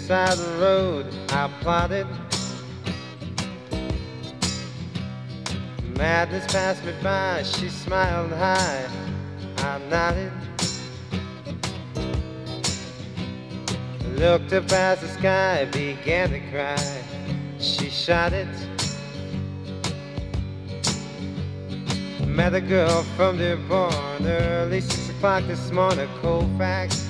side of the road I plotted. Madness passed me by, she smiled high, I nodded. Looked up as the sky began to cry, she shot it. Met a girl from Dearborn, early 6 o'clock this morning, Colfax.